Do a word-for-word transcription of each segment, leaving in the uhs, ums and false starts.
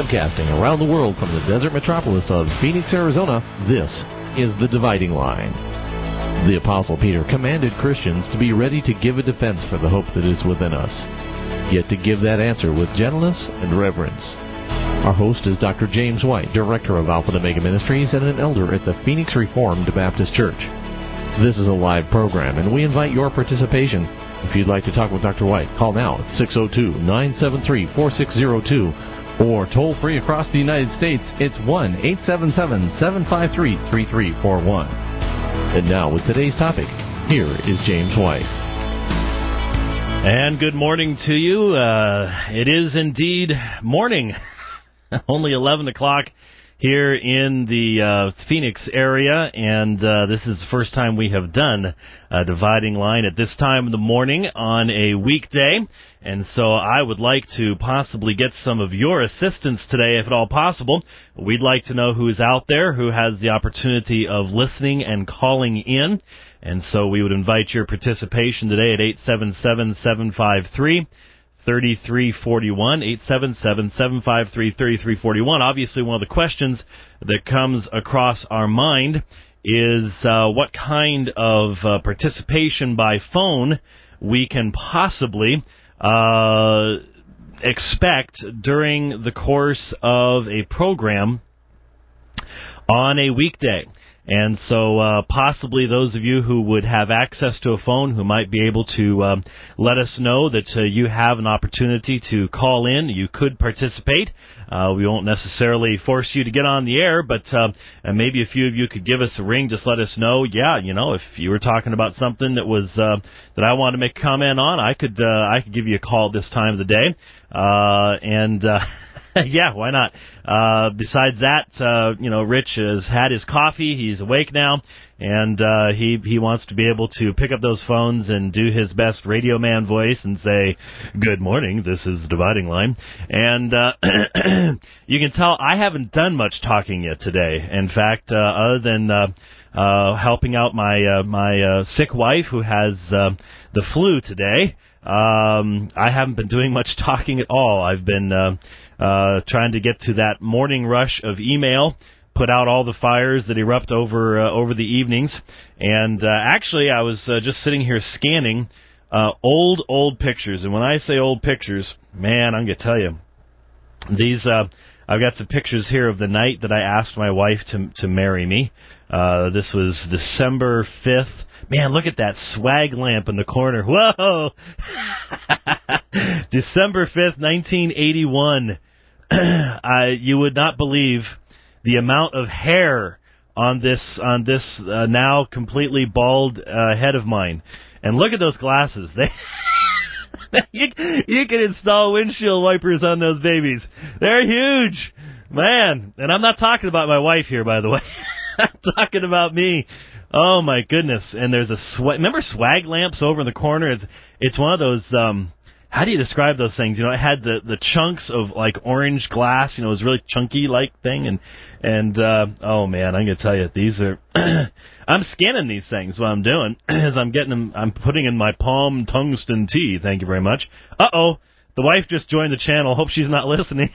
Broadcasting around the world from the desert metropolis of Phoenix, Arizona, this is The Dividing Line. The Apostle Peter commanded Christians to be ready to give a defense for the hope that is within us, yet to give that answer with gentleness and reverence. Our host is Doctor James White, Director of Alpha and Omega Ministries and an elder at the Phoenix Reformed Baptist Church. This is a live program, and we invite your participation. If you'd like to talk with Doctor White, call now at six oh two, nine seven three, four six oh two, or toll free across the United States, it's one eight seven seven, seven five three, three three four one. And now with today's topic, here is James White. And good morning to you. Uh, it is indeed morning, only eleven o'clock here in the uh, Phoenix area, and uh, this is the first time we have done a dividing line at this time of the morning on a weekday, and so I would like to possibly get some of your assistance today, if at all possible. We'd like to know who's out there, who has the opportunity of listening and calling in, and so we would invite your participation today at eight seven seven, seven five three, three three four one, eight seven seven, seven five three, three three four one. Obviously, one of the questions that comes across our mind is uh, what kind of uh, participation by phone we can possibly uh, expect during the course of a program on a weekday. And so uh, possibly those of you who would have access to a phone who might be able to um, let us know that uh, you have an opportunity to call in. You could participate. Uh, we won't necessarily force you to get on the air, but uh, and maybe a few of you could give us a ring. Just let us know, yeah, you know, if you were talking about something that was uh, that I wanted to make a comment on, I could uh, I could give you a call this time of the day. Uh, and... Uh, Yeah, why not? Uh, besides that, uh, you know, Rich has had his coffee. He's awake now, and uh, he he wants to be able to pick up those phones and do his best radio man voice and say, "Good morning, this is the Dividing Line." And uh, you can tell I haven't done much talking yet today. In fact, uh, other than uh, uh, helping out my uh, my uh, sick wife who has uh, the flu today, um, I haven't been doing much talking at all. I've been uh, Uh, trying to get to that morning rush of email, put out all the fires that erupt over uh, over the evenings. And uh, actually, I was uh, just sitting here scanning uh, old, old pictures. And when I say old pictures, man, I'm going to tell you, these uh, I've got some pictures here of the night that I asked my wife to to marry me. Uh, this was December fifth. Man, look at that swag lamp in the corner. Whoa! December fifth, nineteen eighty-one. I, you would not believe the amount of hair on this on this uh, now completely bald uh, head of mine. And look at those glasses. They you, you can install windshield wipers on those babies. They're huge. Man, and I'm not talking about my wife here, by the way. I'm talking about me. Oh, my goodness. And there's a swag. Remember swag lamps over in the corner? It's it's one of those, um, how do you describe those things? You know, it had the, the chunks of, like, orange glass. You know, it was a really chunky-like thing. And, and uh, oh, man, I'm going to tell you, these are, I'm scanning these things. What I'm doing is I'm getting them, I'm putting in my palm tungsten tea. Thank you very much. Uh-oh, the wife just joined the channel. Hope she's not listening.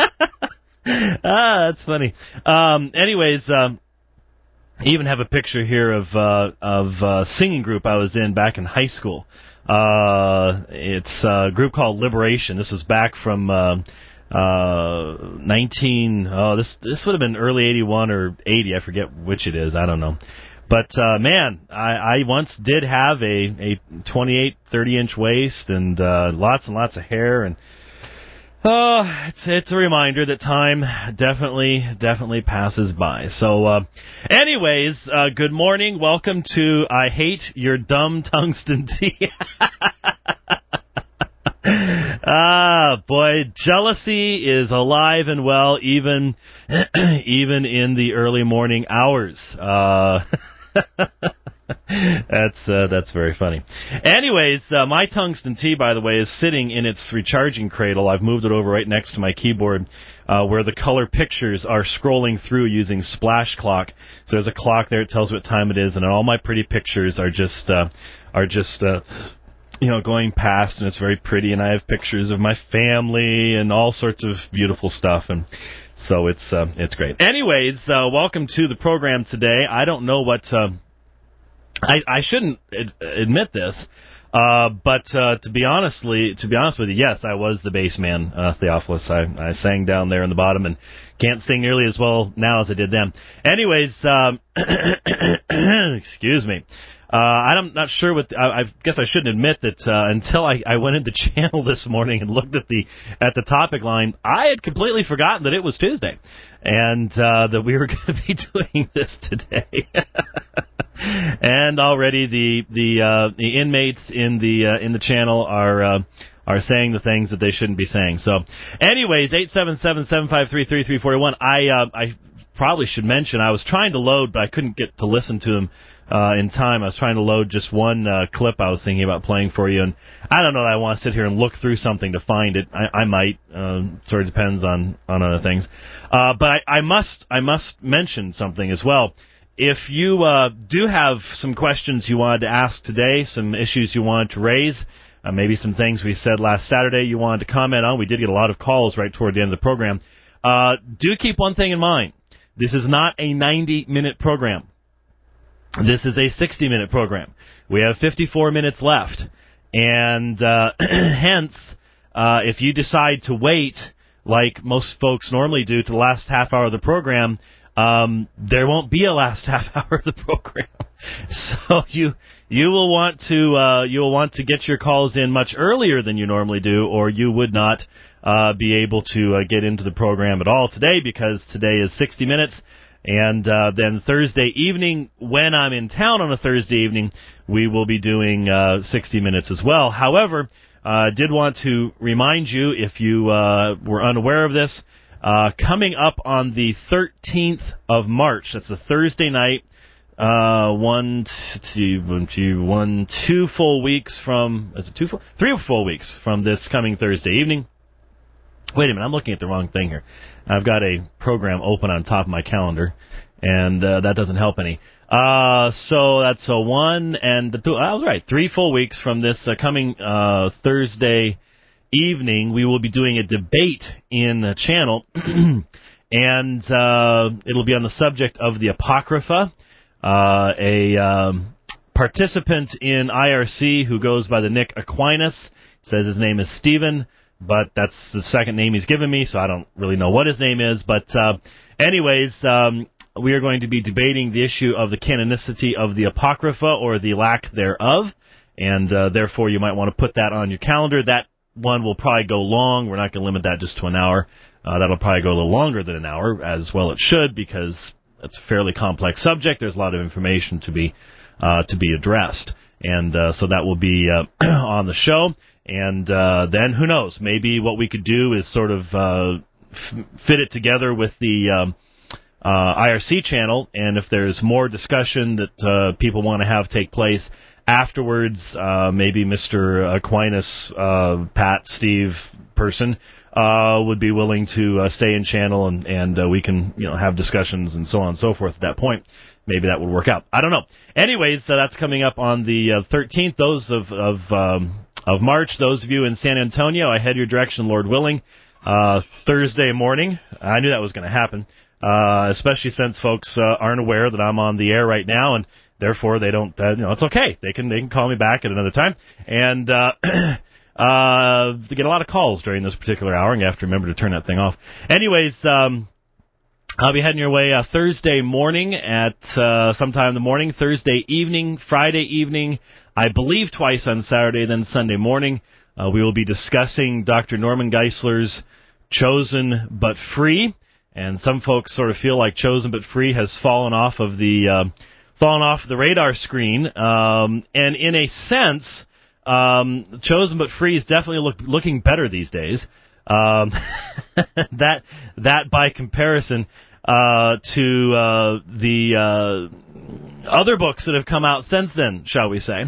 Ah, that's funny. Um, anyways, um, I even have a picture here of uh, of a singing group I was in back in high school. Uh, it's a group called Liberation. This was back from uh, uh, nineteen. Oh, this this would have been early eighty-one or eighty. I forget which it is. I don't know. But uh, man, I, I once did have a a twenty-eight, thirty inch waist and uh, lots and lots of hair and. Oh, it's, it's a reminder that time definitely, definitely passes by. So, uh, anyways, uh, good morning. Welcome to I Hate Your Dumb Tungsten Tea. Ah, boy, jealousy is alive and well, even, even in the early morning hours. Uh, That's uh, that's very funny. Anyways, uh, my tungsten tea, by the way, is sitting in its recharging cradle. I've moved it over right next to my keyboard uh, where the color pictures are scrolling through using Splash Clock. So there's a clock there. It tells what time it is, and all my pretty pictures are just uh, are just uh, you know, going past, and it's very pretty, and I have pictures of my family and all sorts of beautiful stuff, and so it's uh, it's great. Anyways, uh, welcome to the program today. I don't know what uh, I I shouldn't ad- admit this, uh, but uh, to be honestly, to be honest with you, yes, I was the bass man, uh, Theophilus. I, I sang down there in the bottom and can't sing nearly as well now as I did then. Anyways, um, excuse me. Uh, I'm not sure what. I, I guess I shouldn't admit that uh, until I, I went into channel this morning and looked at the at the topic line, I had completely forgotten that it was Tuesday, and uh, that we were going to be doing this today. And already the the uh, the inmates in the uh, in the channel are uh, are saying the things that they shouldn't be saying. So, anyways, eight seven seven, seven five three, three three four one. I uh, I probably should mention I was trying to load, but I couldn't get to listen to them. Uh, in time. I was trying to load just one uh, clip I was thinking about playing for you, and I don't know that I want to sit here and look through something to find it. I, I might. Uh, sort of depends on, on other things. Uh, but I, I must I must mention something as well. If you uh, do have some questions you wanted to ask today, some issues you wanted to raise, uh, maybe some things we said last Saturday you wanted to comment on, we did get a lot of calls right toward the end of the program. Uh, do keep one thing in mind. This is not a ninety-minute program. This is a sixty-minute program. We have fifty-four minutes left, and uh, hence, uh, if you decide to wait, like most folks normally do, to the last half hour of the program, um, there won't be a last half hour of the program. So you you will want to uh, you will want to get your calls in much earlier than you normally do, or you would not uh, be able to uh, get into the program at all today, because today is sixty minutes. And uh, then Thursday evening, when I'm in town on a Thursday evening, we will be doing uh, sixty minutes as well. However, I uh, did want to remind you, if you uh, were unaware of this, uh, coming up on the thirteenth of March, that's a Thursday night, uh, one, two, one, two, one, two full weeks from, is it two full? Three full weeks from this coming Thursday evening. Wait a minute, I'm looking at the wrong thing here. I've got a program open on top of my calendar, and uh, that doesn't help any. Uh, so that's a one and the two. I was right. Three full weeks from this uh, coming uh, Thursday evening, we will be doing a debate in the channel, and uh, it'll be on the subject of the Apocrypha. Uh, a um, participant in I R C who goes by the Nick Aquinas, says his name is Stephen, but that's the second name he's given me, so I don't really know what his name is. But uh, anyways, um, we are going to be debating the issue of the canonicity of the Apocrypha, or the lack thereof, and uh, therefore you might want to put that on your calendar. That one will probably go long. We're not going to limit that just to an hour. Uh, that'll probably go a little longer than an hour, as well it should, because it's a fairly complex subject. There's a lot of information to be uh, to be addressed, and uh, so that will be uh, on the show. And uh, then, who knows, maybe what we could do is sort of uh, f- fit it together with the um, uh, I R C channel, and if there's more discussion that uh, people want to have take place afterwards, uh, maybe Mister Aquinas, uh, Pat, Steve, person, uh, would be willing to uh, stay in channel, and, and uh, we can you know have discussions and so on and so forth at that point. Maybe that would work out. I don't know. Anyways, uh, that's coming up on the uh, thirteenth. Those of... of um, Of March, those of you in San Antonio, I head your direction, Lord willing, uh, Thursday morning. I knew that was going to happen, uh, especially since folks uh, aren't aware that I'm on the air right now, and therefore they don't. Uh, you know, it's okay. They can they can call me back at another time, and uh, uh, they get a lot of calls during this particular hour, and you have to remember to turn that thing off. Anyways. Um, I'll be heading your way uh, Thursday morning at uh, sometime in the morning, Thursday evening, Friday evening, I believe twice on Saturday, then Sunday morning. Uh, we will be discussing Doctor Norman Geisler's Chosen But Free, and some folks sort of feel like Chosen But Free has fallen off of the uh, fallen off the radar screen, um, and in a sense, um, Chosen But Free is definitely look, looking better these days. Um, that that by comparison uh, to uh, the uh, other books that have come out since then, shall we say,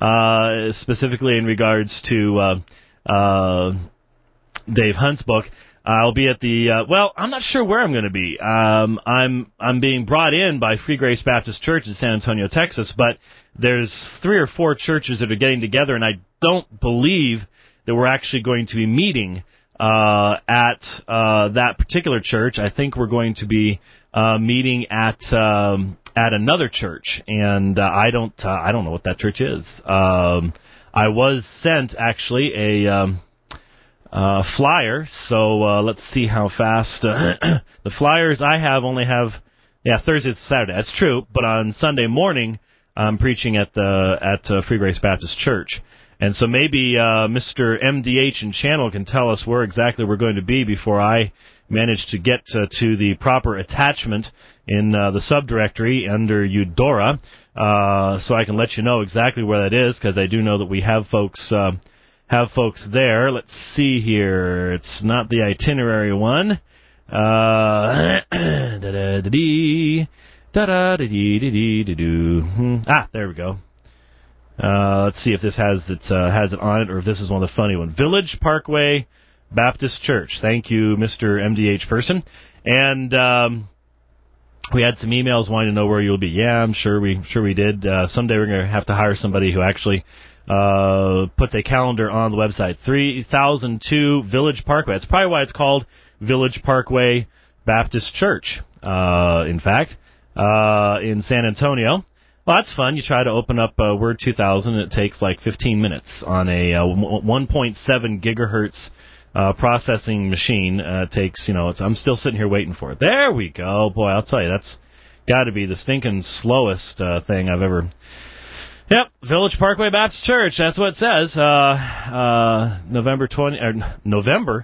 uh, specifically in regards to uh, uh, Dave Hunt's book. I'll be at the, uh, well, I'm not sure where I'm going to be. Um, I'm I'm being brought in by Free Grace Baptist Church in San Antonio, Texas, but there's three or four churches that are getting together, and I don't believe that we're actually going to be meeting uh, at uh, that particular church. I think we're going to be uh, meeting at um, at another church, and uh, I don't uh, I don't know what that church is. Um, I was sent actually a um, uh, flyer, so uh, let's see how fast uh, the flyers I have only have yeah Thursday to Saturday. That's true, but on Sunday morning I'm preaching at the at uh, Free Grace Baptist Church. And so maybe uh, Mister M D H and Channel can tell us where exactly we're going to be before I manage to get to, to the proper attachment in uh, the subdirectory under Eudora, uh, so I can let you know exactly where that is, because I do know that we have folks uh, have folks there. Let's see here. It's not the itinerary one. Uh, da-da-da-dee, da-da-da-dee-dee-dee-dee-doo. Ah, there we go. Uh, let's see if this has it uh, has it on it, or if this is one of the funny ones. Village Parkway Baptist Church. Thank you, Mister M D H person. And um, we had some emails wanting to know where you'll be. Yeah, I'm sure we sure we did. Uh, someday we're going to have to hire somebody who actually uh, puts a calendar on the website. three thousand two Village Parkway. That's probably why it's called Village Parkway Baptist Church. Uh, in fact, uh, in San Antonio. Well, that's fun. You try to open up uh, Word two thousand, and it takes like fifteen minutes on a uh, one point seven gigahertz uh, processing machine. Uh, it takes, you know, it's, I'm still sitting here waiting for it. There we go. Boy, I'll tell you, that's got to be the stinking slowest uh, thing I've ever... Yep, Village Parkway Baptist Church. That's what it says. Uh, uh, November twentieth, or November.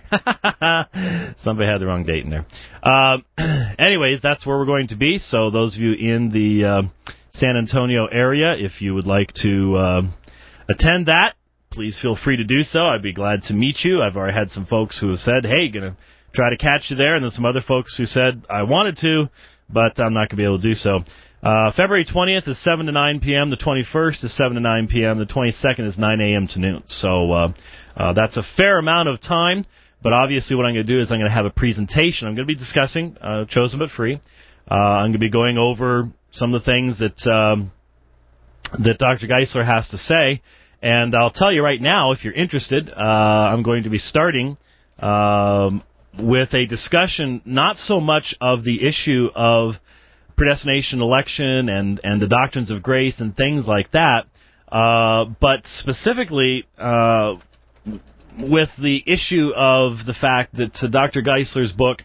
Somebody had the wrong date in there. Uh, anyways, that's where we're going to be. So those of you in the uh, San Antonio area, if you would like to uh, attend that, please feel free to do so. I'd be glad to meet you. I've already had some folks who have said, hey, going to try to catch you there, and then some other folks who said, I wanted to, but I'm not going to be able to do so. Uh, February twentieth is seven to nine p.m., the twenty-first is seven to nine p.m., the twenty-second is nine a.m. to noon. So uh, uh, that's a fair amount of time, but obviously what I'm going to do is I'm going to have a presentation. I'm going to be discussing uh, Chosen But Free. Uh, I'm going to be going over some of the things that um, that Doctor Geisler has to say, and I'll tell you right now, if you're interested, uh, I'm going to be starting um, with a discussion not so much of the issue of predestination, election, and, and the doctrines of grace and things like that, uh, but specifically uh, with the issue of the fact that uh, Doctor Geisler's book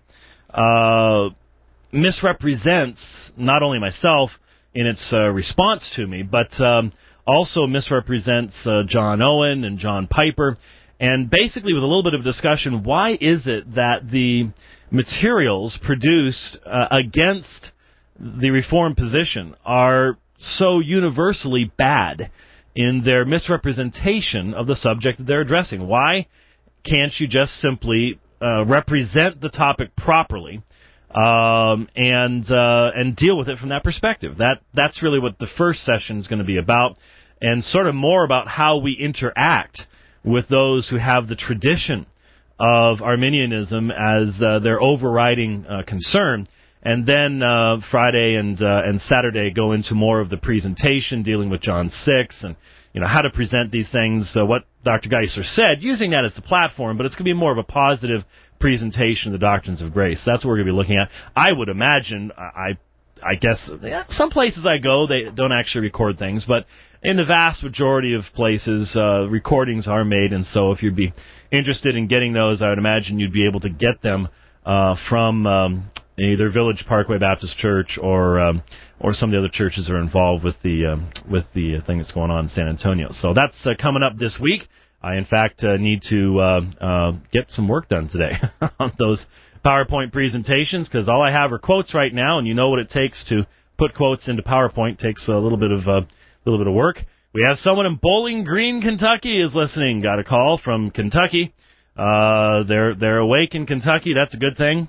uh, misrepresents not only myself in its uh, response to me, but um, also misrepresents uh, John Owen and John Piper, and basically with a little bit of discussion, why is it that the materials produced uh, against the Reformed position are so universally bad in their misrepresentation of the subject that they're addressing? Why can't you just simply uh, represent the topic properly um, and uh, and deal with it from that perspective? That that's really what the first session is going to be about, and sort of more about how we interact with those who have the tradition of Arminianism as uh, their overriding uh, concern. And then uh, Friday and uh, and Saturday go into more of the presentation, dealing with John six and you know how to present these things. Uh, what Doctor Geisler said, using that as the platform, but it's going to be more of a positive presentation of the doctrines of grace. That's what we're going to be looking at. I would imagine. I I guess yeah, some places I go they don't actually record things, but in the vast majority of places, uh, recordings are made. And so if you'd be interested in getting those, I would imagine you'd be able to get them uh, from. Um, either Village Parkway Baptist Church or um, or some of the other churches that are involved with the um, with the thing that's going on in San Antonio. So that's uh, coming up this week. I, in fact, uh, need to uh, uh, get some work done today on those PowerPoint presentations, because all I have are quotes right now, and you know what it takes to put quotes into PowerPoint. It takes a little bit of a uh, little bit of work. We have someone in Bowling Green, Kentucky, is listening. Got a call from Kentucky. Uh, they're they're awake in Kentucky. That's a good thing.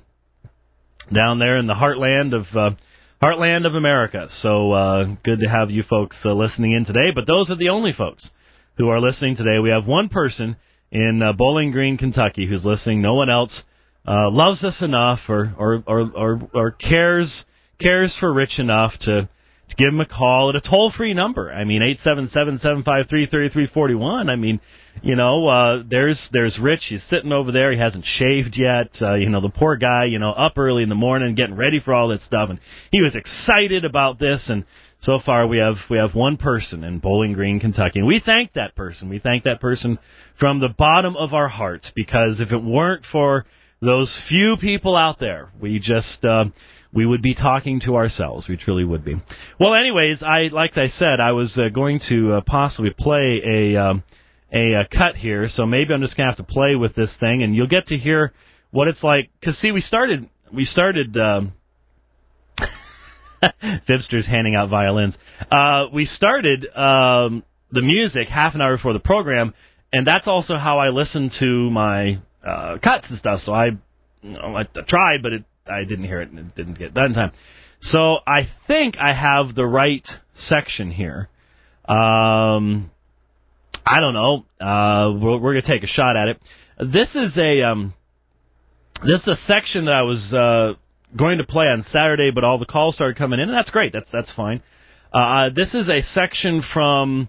Down there in the heartland of uh, heartland of America. So uh, good to have you folks uh, listening in today. But those are the only folks who are listening today. We have one person in uh, Bowling Green, Kentucky, who's listening. No one else uh, loves us enough or or, or, or, or cares cares for Rich enough to, to give him a call at a toll-free number. I mean, eight seven seven, seven five three, three three four one. I mean, you know, uh, there's there's Rich. He's sitting over there. He hasn't shaved yet. Uh, you know, the poor guy, you know, up early in the morning getting ready for all this stuff. And he was excited about this. And so far we have we have one person in Bowling Green, Kentucky. And we thank that person. We thank that person from the bottom of our hearts, because if it weren't for those few people out there, we just... Uh, we would be talking to ourselves. We truly would be. Well, anyways, I like I said, I was uh, going to uh, possibly play a, um, a a cut here, so maybe I'm just going to have to play with this thing, and you'll get to hear what it's like. Because, see, we started, we started, um, Fibster's handing out violins. Uh, we started um, the music half an hour before the program, and that's also how I listen to my uh, cuts and stuff. So I, you know, I tried, but it I didn't hear it and it didn't get done in time. So I think I have the right section here. Um, I don't know. Uh, we're, we're going to take a shot at it. This is a um, this is a section that I was uh, going to play on Saturday, but all the calls started coming in, and that's great. That's that's fine. Uh, this is a section from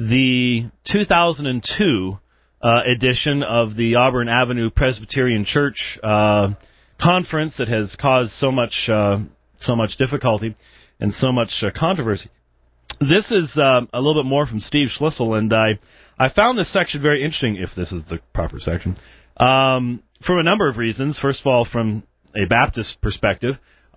the two thousand two uh, edition of the Auburn Avenue Presbyterian Church Uh, conference that has caused so much uh, so much difficulty and so much uh, controversy. This is uh, a little bit more from Steve Schlissel, and I I found this section very interesting, if this is the proper section, um, from a number of reasons. First of all, from a Baptist perspective,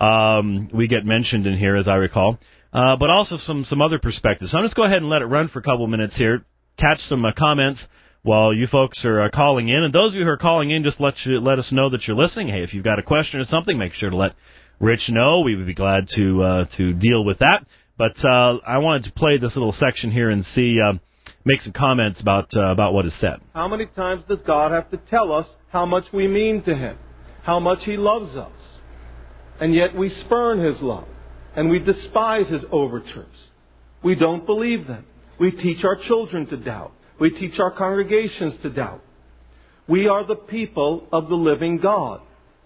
um, we get mentioned in here, as I recall, uh, but also some, some other perspectives. So I'm just go ahead and let it run for a couple of minutes here, catch some uh, comments while you folks are uh, calling in. And those of you who are calling in, just let you, let us know that you're listening. Hey, if you've got a question or something, make sure to let Rich know. We would be glad to uh, to deal with that. But uh, I wanted to play this little section here and see, uh, make some comments about uh, about what is said. How many times does God have to tell us how much we mean to Him, how much He loves us? And yet we spurn His love, and we despise His overtures. We don't believe them. We teach our children to doubt. We teach our congregations to doubt. We are the people of the living God.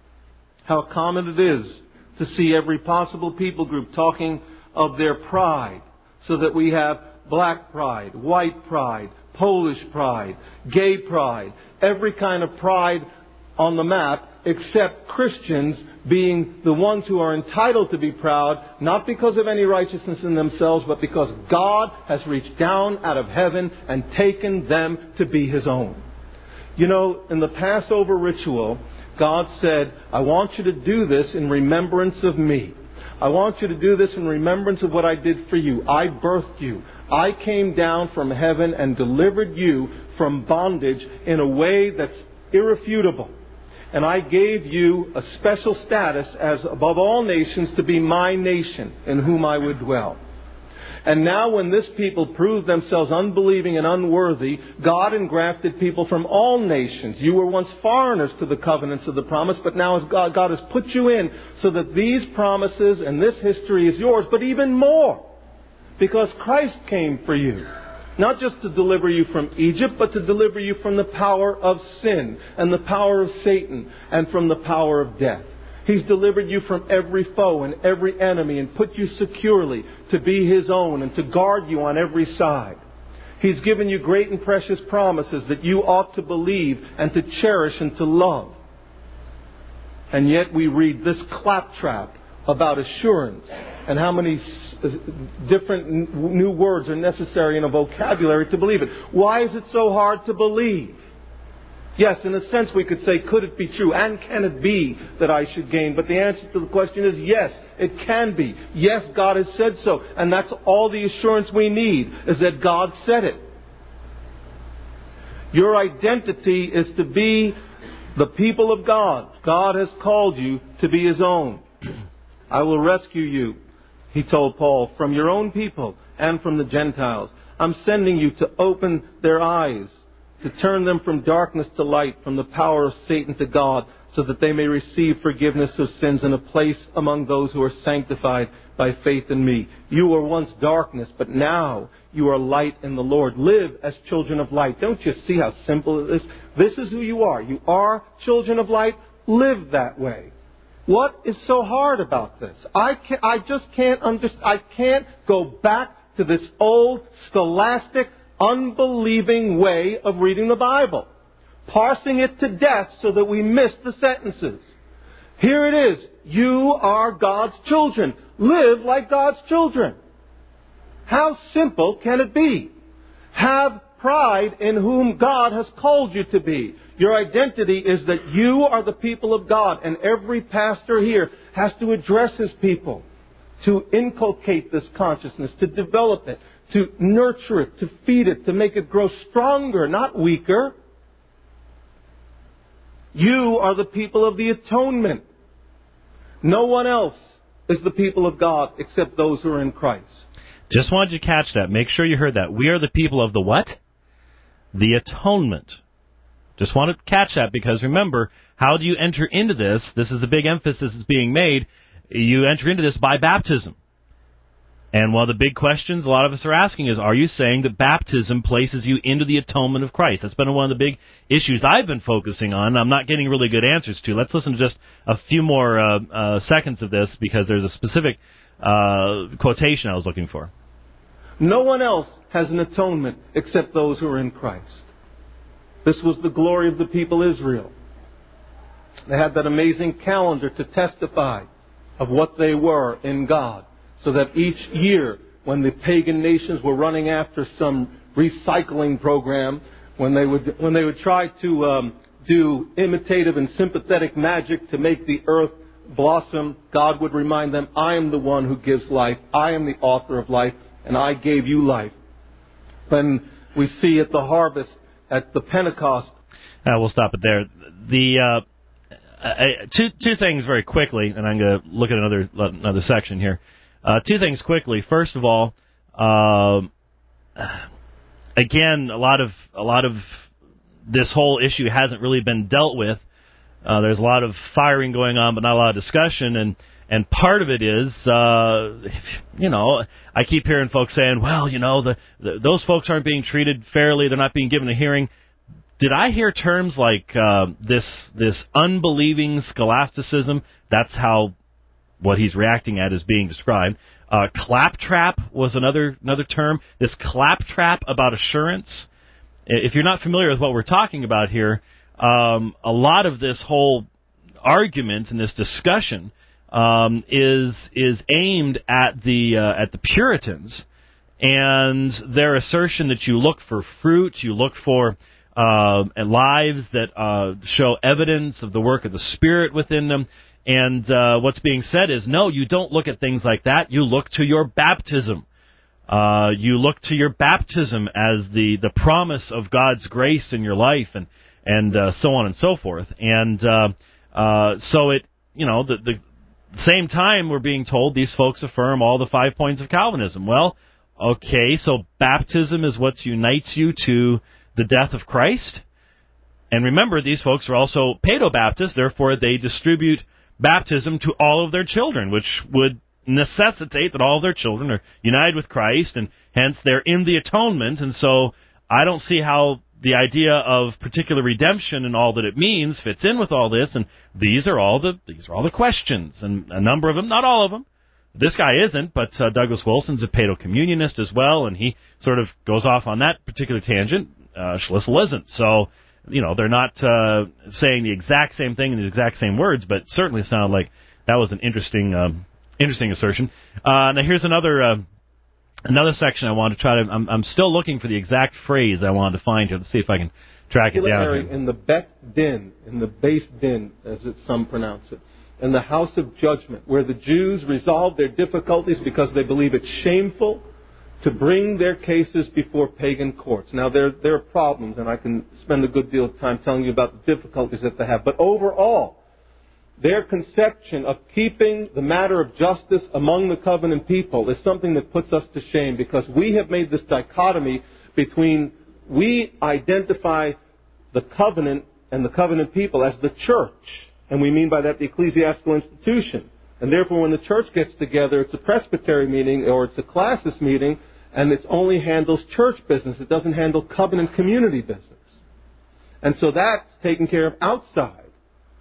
How common it is to see every possible people group talking of their pride, so that we have black pride, white pride, Polish pride, gay pride, every kind of pride on the map, except Christians being the ones who are entitled to be proud, not because of any righteousness in themselves, but because God has reached down out of heaven and taken them to be His own. You know, in the Passover ritual, God said, I want you to do this in remembrance of me. I want you to do this in remembrance of what I did for you. I birthed you. I came down from heaven and delivered you from bondage in a way that's irrefutable. And I gave you a special status as above all nations to be my nation in whom I would dwell. And now when this people proved themselves unbelieving and unworthy, God engrafted people from all nations. You were once foreigners to the covenants of the promise, but now God, God has put you in so that these promises and this history is yours, but even more. Because Christ came for you. Not just to deliver you from Egypt, but to deliver you from the power of sin and the power of Satan and from the power of death. He's delivered you from every foe and every enemy and put you securely to be His own and to guard you on every side. He's given you great and precious promises that you ought to believe and to cherish and to love. And yet we read this claptrap about assurance and how many different new words are necessary in a vocabulary to believe it. Why is it so hard to believe? Yes, in a sense we could say, could it be true? And can it be that I should gain? But the answer to the question is yes, it can be. Yes, God has said so. And that's all the assurance we need, is that God said it. Your identity is to be the people of God. God has called you to be His own. I will rescue you, He told Paul, from your own people and from the Gentiles. I'm sending you to open their eyes, to turn them from darkness to light, from the power of Satan to God, so that they may receive forgiveness of sins and a place among those who are sanctified by faith in me. You were once darkness, but now you are light in the Lord. Live as children of light. Don't you see how simple it is? This is who you are. You are children of light. live that way. What is so hard about this? I can't, I just can't understand. I can't go back to this old scholastic, unbelieving way of reading the Bible, parsing it to death so that we miss the sentences. Here it is. You are God's children. Live like God's children. How simple can it be? Have pride in whom God has called you to be. Your identity is that you are the people of God, and every pastor here has to address his people, to inculcate this consciousness, to develop it, to nurture it, to feed it, to make it grow stronger, not weaker. You are the people of the atonement. No one else is the people of God except those who are in Christ. Just wanted you to catch that. Make sure you heard that. We are the people of the what? The atonement. Just want to catch that, because remember, how do you enter into this? This is a big emphasis that's being made. You enter into this by baptism. And one of the big questions a lot of us are asking is, are you saying that baptism places you into the atonement of Christ? That's been one of the big issues I've been focusing on. I'm not getting really good answers to. Let's listen to just a few more uh, uh, seconds of this, because there's a specific uh, quotation I was looking for. No one else has an atonement except those who are in Christ. This was the glory of the people Israel. They had that amazing calendar to testify of what they were in God, so that each year, when the pagan nations were running after some recycling program, when they would when they would try to um, do imitative and sympathetic magic to make the earth blossom, God would remind them, I am the one who gives life. I am the author of life, and I gave you life. When we see at the harvest, at the Pentecost. Uh, we'll stop it there. The uh, I, two two things very quickly, and I'm going to look at another another section here. Uh, two things quickly. First of all, uh, again, a lot of a lot of this whole issue hasn't really been dealt with. Uh, there's a lot of firing going on, but not a lot of discussion, and and part of it is, uh, you know, I keep hearing folks saying, well, you know, the, the those folks aren't being treated fairly, they're not being given a hearing. Did I hear terms like uh, this this unbelieving scholasticism? That's how what he's reacting at is being described. Uh, claptrap was another another term. This claptrap about assurance. If you're not familiar with what we're talking about here, um, a lot of this whole argument and this discussion um, is is aimed at the uh, at the Puritans and their assertion that you look for fruit, you look for uh, lives that uh, show evidence of the work of the Spirit within them. And uh, what's being said is, no, you don't look at things like that. You look to your baptism. Uh, you look to your baptism as the, the promise of God's grace in your life, and and uh, so on and so forth. And uh, uh, so it, you know, the, the same time we're being told these folks affirm all the five points of Calvinism. Well, okay, so baptism is what unites you to the death of Christ. And remember, these folks are also Paedo-Baptists, therefore they distribute baptism to all of their children, which would necessitate that all of their children are united with Christ, and hence they're in the atonement. And so I don't see how the idea of particular redemption and all that it means fits in with all this. And these are all the these are all the questions, and a number of them, not all of them. This guy isn't, but uh, Douglas Wilson's a Paedo-Communionist as well, and he sort of goes off on that particular tangent. Uh, Schlissel isn't. So, you know, they're not uh, saying the exact same thing in the exact same words, but it certainly sounded like that was an interesting um, interesting assertion. Uh, now, here's another uh, another section I want to try to... I'm, I'm still looking for the exact phrase I wanted to find here. Let's see if I can track it down here. In the Bet Din, in the base din, as it, some pronounce it, in the house of judgment, where the Jews resolve their difficulties because they believe it's shameful to bring their cases before pagan courts. Now, there, there are problems, and I can spend a good deal of time telling you about the difficulties that they have. But overall, their conception of keeping the matter of justice among the covenant people is something that puts us to shame, because we have made this dichotomy between, we identify the covenant and the covenant people as the church, and we mean by that the ecclesiastical institution. And therefore, when the church gets together, it's a presbytery meeting or it's a classis meeting, and it only handles church business. It doesn't handle covenant community business. And so that's taken care of outside.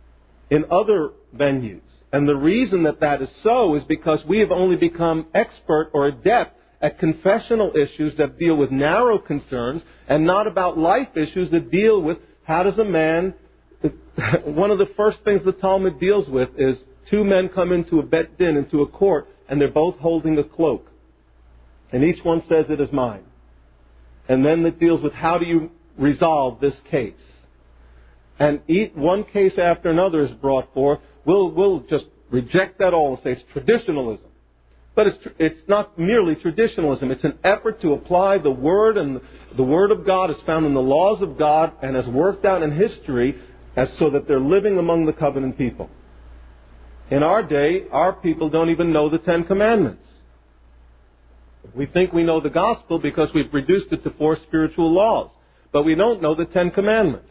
in other venues. And the reason that that is so is because we have only become expert or adept at confessional issues that deal with narrow concerns and not about life issues that deal with how does a man... One of the first things the Talmud deals with is two men come into a bet din, into a court, and they're both holding a cloak. And each one says it is mine. And then it deals with how do you resolve this case. And each, one case after another is brought forth. We'll, we'll just reject that all and say it's traditionalism. But it's, it's not merely traditionalism. It's an effort to apply the Word, and the Word of God is found in the laws of God and has worked out in history as so that they're living among the covenant people. In our day, our people don't even know the Ten Commandments. We think we know the gospel because we've reduced it to four spiritual laws. But we don't know the Ten Commandments.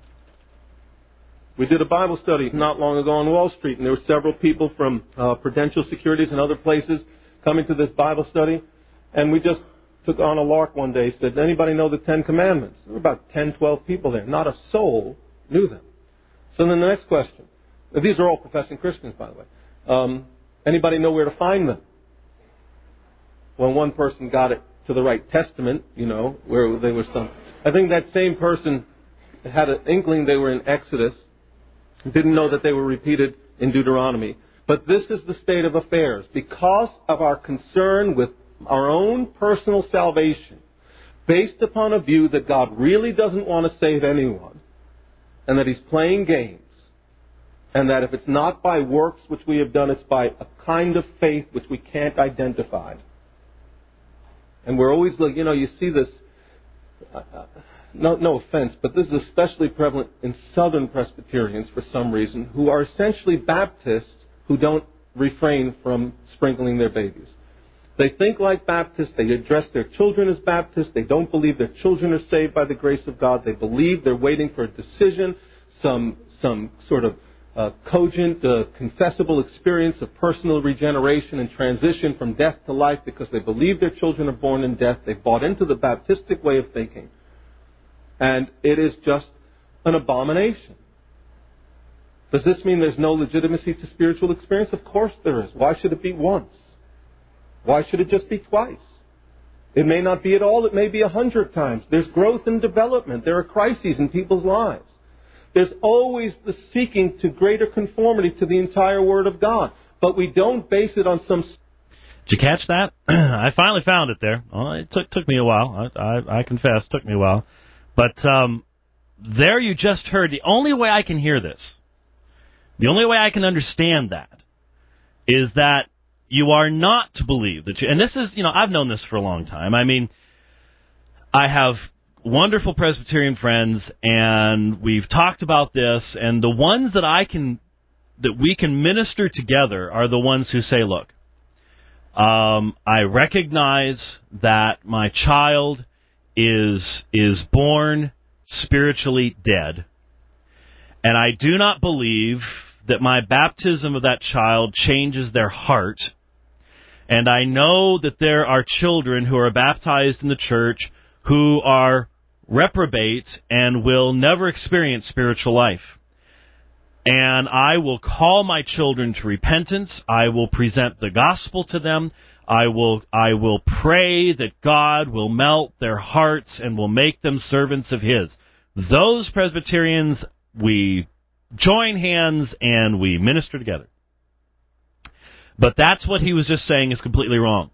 We did a Bible study not long ago on Wall Street, and there were several people from uh, Prudential Securities and other places coming to this Bible study. And we just took on a lark one day, said, anybody know the Ten Commandments? There were about ten, twelve people there. Not a soul knew them. So then the next question. These are all professing Christians, by the way. Um, anybody know where to find them? Well, one person got it to the right testament, you know, where they were some... I think that same person had an inkling they were in Exodus, didn't know that they were repeated in Deuteronomy. But this is the state of affairs. Because of our concern with our own personal salvation, based upon a view that God really doesn't want to save anyone, and that He's playing games, and that if it's not by works which we have done, it's by a kind of faith which we can't identify. And we're always like, you know, you see this... Uh, No, no offense, but this is especially prevalent in Southern Presbyterians for some reason, who are essentially Baptists who don't refrain from sprinkling their babies. They think like Baptists. They address their children as Baptists. They don't believe their children are saved by the grace of God. They believe they're waiting for a decision, some some sort of uh, cogent, uh, confessable experience of personal regeneration and transition from death to life because they believe their children are born in death. They've bought into the Baptistic way of thinking. And it is just an abomination. Does this mean there's no legitimacy to spiritual experience? Of course there is. Why should it be once? Why should it just be twice? It may not be at all. It may be a hundred times. There's growth and development. There are crises in people's lives. There's always the seeking to greater conformity to the entire Word of God. But we don't base it on some... Did you catch that? I finally found it there. Well, it took, took me a while. I, I, I confess, it took me a while. But um, there you just heard, the only way I can hear this, the only way I can understand that, is that you are not to believe that you, and this is, you know, I've known this for a long time. I mean, I have wonderful Presbyterian friends, and we've talked about this, and the ones that I can, that we can minister together are the ones who say, look, um, I recognize that my child is is born spiritually dead. And I do not believe that my baptism of that child changes their heart. And I know that there are children who are baptized in the church who are reprobate and will never experience spiritual life. And I will call my children to repentance. I will present the gospel to them. I will I will pray that God will melt their hearts and will make them servants of His. Those Presbyterians, we join hands and we minister together. But that's what he was just saying is completely wrong.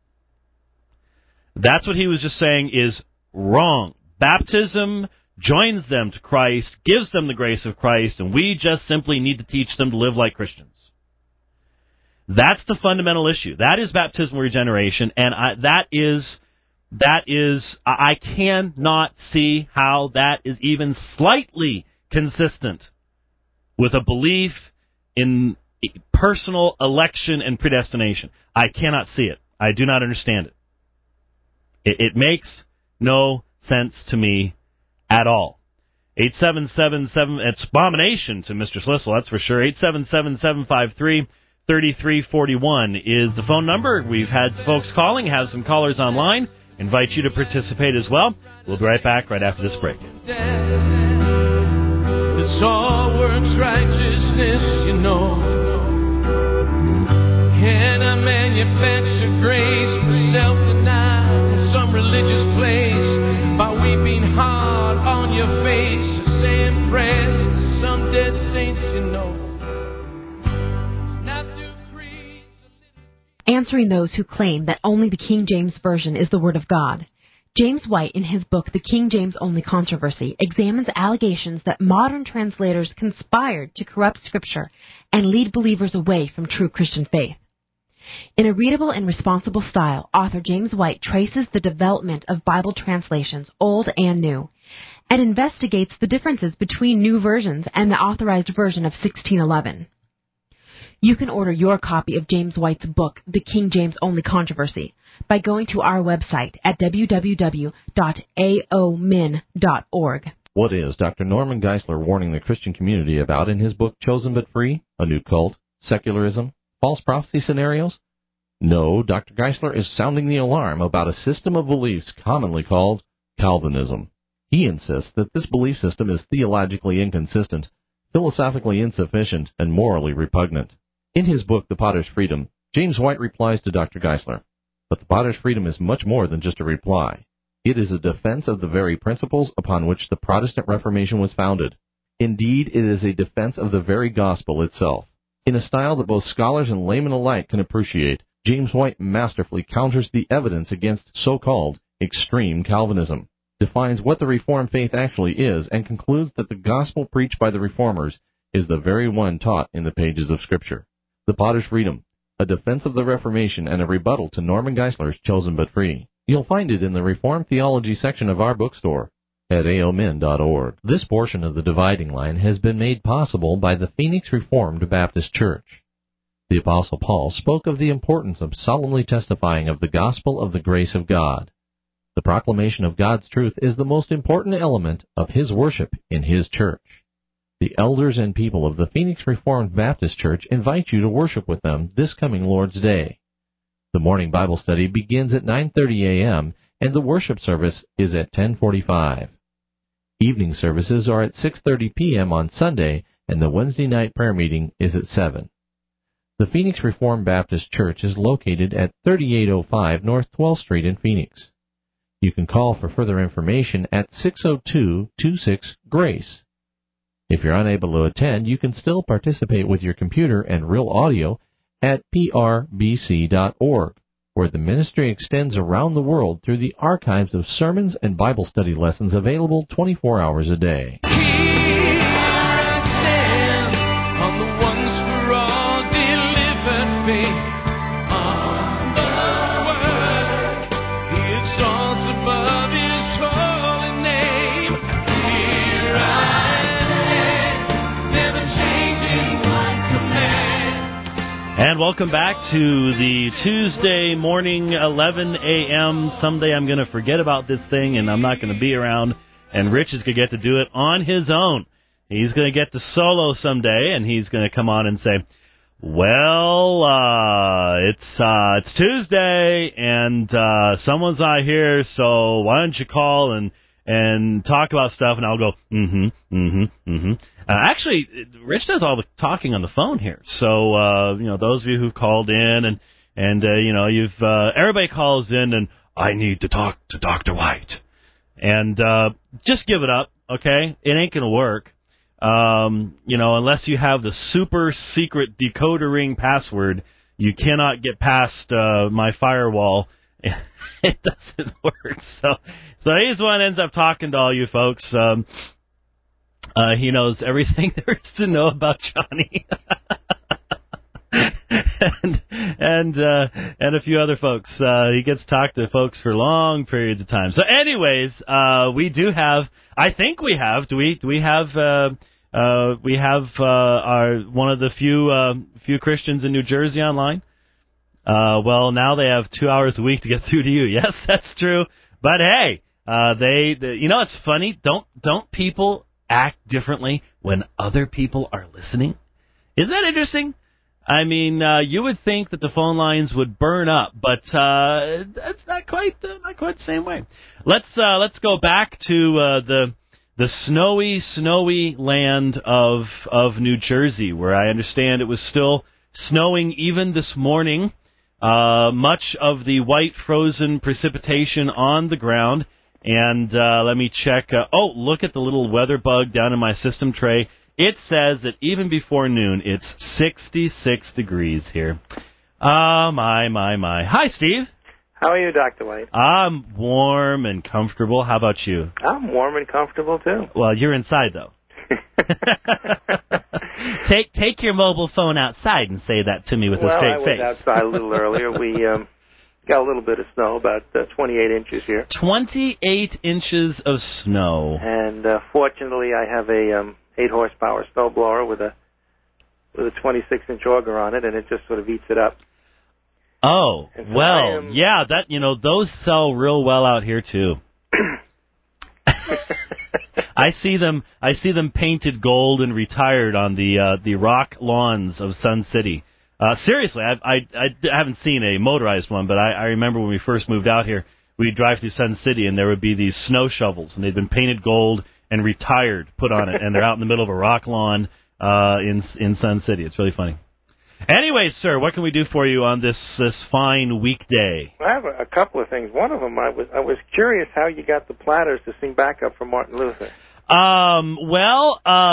That's what he was just saying is wrong. Baptism joins them to Christ, gives them the grace of Christ, and we just simply need to teach them to live like Christians. That's the fundamental issue. That is baptismal regeneration, and I, that is, that is, I cannot see how that is even slightly consistent with a belief in personal election and predestination. I cannot see it. I do not understand it. It, it makes no sense to me at all. eight seven seven seven, it's abomination to Mister Schlissel, that's for sure. eight seven seven, seven five three, three three four one is the phone number. We've had folks calling, have some callers online. Invite you to participate as well. We'll be right back right after this break. His 'cause all works righteousness, you know. Can I manufacture grace for self-denial in some religious place by weeping hard on your face and saying prayers to some dead saints, you know? It's not through creeds. Answering those who claim that only the King James Version is the Word of God, James White, in his book The King James Only Controversy, examines allegations that modern translators conspired to corrupt Scripture and lead believers away from true Christian faith. In a readable and responsible style, author James White traces the development of Bible translations, old and new, and investigates the differences between new versions and the authorized version of sixteen eleven. You can order your copy of James White's book, The King James Only Controversy, by going to our website at w w w dot a o min dot org. What is Doctor Norman Geisler warning the Christian community about in his book Chosen But Free? A New Cult, Secularism, False Prophecy Scenarios? No, Doctor Geisler is sounding the alarm about a system of beliefs commonly called Calvinism. He insists that this belief system is theologically inconsistent, philosophically insufficient, and morally repugnant. In his book, The Potter's Freedom, James White replies to Doctor Geisler, but the Potter's Freedom is much more than just a reply. It is a defense of the very principles upon which the Protestant Reformation was founded. Indeed, it is a defense of the very gospel itself. In a style that both scholars and laymen alike can appreciate, James White masterfully counters the evidence against so-called extreme Calvinism, defines what the Reformed faith actually is, and concludes that the gospel preached by the Reformers is the very one taught in the pages of Scripture. The Potter's Freedom, a defense of the Reformation and a rebuttal to Norman Geisler's Chosen But Free. You'll find it in the Reformed Theology section of our bookstore at a o min dot org. This portion of the Dividing Line has been made possible by the Phoenix Reformed Baptist Church. The Apostle Paul spoke of the importance of solemnly testifying of the gospel of the grace of God. The proclamation of God's truth is the most important element of his worship in his church. The elders and people of the Phoenix Reformed Baptist Church invite you to worship with them this coming Lord's Day. The morning Bible study begins at nine thirty a.m. and the worship service is at ten forty-five. Evening services are at six thirty p.m. on Sunday, and the Wednesday night prayer meeting is at seven. The Phoenix Reformed Baptist Church is located at thirty-eight oh five North twelfth Street in Phoenix. You can call for further information at six oh two, two six, GRACE. If you're unable to attend, you can still participate with your computer and real audio at p r b c dot org, where the ministry extends around the world through the archives of sermons and Bible study lessons available twenty-four hours a day. And welcome back to the Tuesday morning, eleven a.m. Someday I'm going to forget about this thing, and I'm not going to be around, and Rich is going to get to do it on his own. He's going to get to solo someday, and he's going to come on and say, well, uh, it's uh, it's Tuesday, and uh, someone's not here, so why don't you call and and talk about stuff, and I'll go, mm-hmm, mm-hmm, mm-hmm. Uh, actually, Rich does all the talking on the phone here. So, uh, you know, those of you who've called in and, and uh, you know, you've uh, everybody calls in and, I need to talk to Doctor White. And uh, just give it up, okay? It ain't going to work. Um, you know, unless you have the super secret decoder ring password, you cannot get past uh, my firewall. It doesn't work. So, so he's the one who ends up talking to all you folks. Um, uh, he knows everything there is to know about Johnny. and and uh, and a few other folks. Uh, he gets to talk to folks for long periods of time. So, anyways, uh, we do have. I think we have. Do we? Do we have? Uh, uh, we have uh, our one of the few uh, few Christians in New Jersey online. Uh, well, now they have two hours a week to get through to you. Yes, that's true. But hey, uh, they, they, you know, it's funny. Don't don't people act differently when other people are listening? Isn't that interesting? I mean, uh, you would think that the phone lines would burn up, but uh, that's not quite uh, not quite the same way. Let's uh, let's go back to uh, the the snowy, snowy land of of New Jersey, where I understand it was still snowing even this morning. Uh, much of the white frozen precipitation on the ground. And uh, let me check. Uh, oh, look at the little weather bug down in my system tray. It says that even before noon, it's sixty-six degrees here. Ah, uh, my, my, my. Hi, Steve. How are you, Doctor White? I'm warm and comfortable. How about you? I'm warm and comfortable, too. Well, you're inside, though. take take your mobile phone outside and say that to me with well, a straight I was face. outside a little earlier. We um, got a little bit of snow, about uh, twenty-eight inches here. twenty-eight inches of snow. And uh, fortunately, I have a um, eight horsepower snowblower with a with a twenty-six inch auger on it, and it just sort of eats it up. Oh, so well, am, yeah, that you know those sell real well out here too. I see them. I see them painted gold and retired on the uh, the rock lawns of Sun City. Uh, seriously, I, I I haven't seen a motorized one, but I, I remember when we first moved out here, we'd drive through Sun City and there would be these snow shovels, and they'd been painted gold and retired, put on it, and they're out in the middle of a rock lawn uh, in in Sun City. It's really funny. Anyway, sir, what can we do for you on this this fine weekday? I have a, a couple of things. One of them, I was I was curious how you got the Platters to sing backup for Martin Luther. Um, well, uh,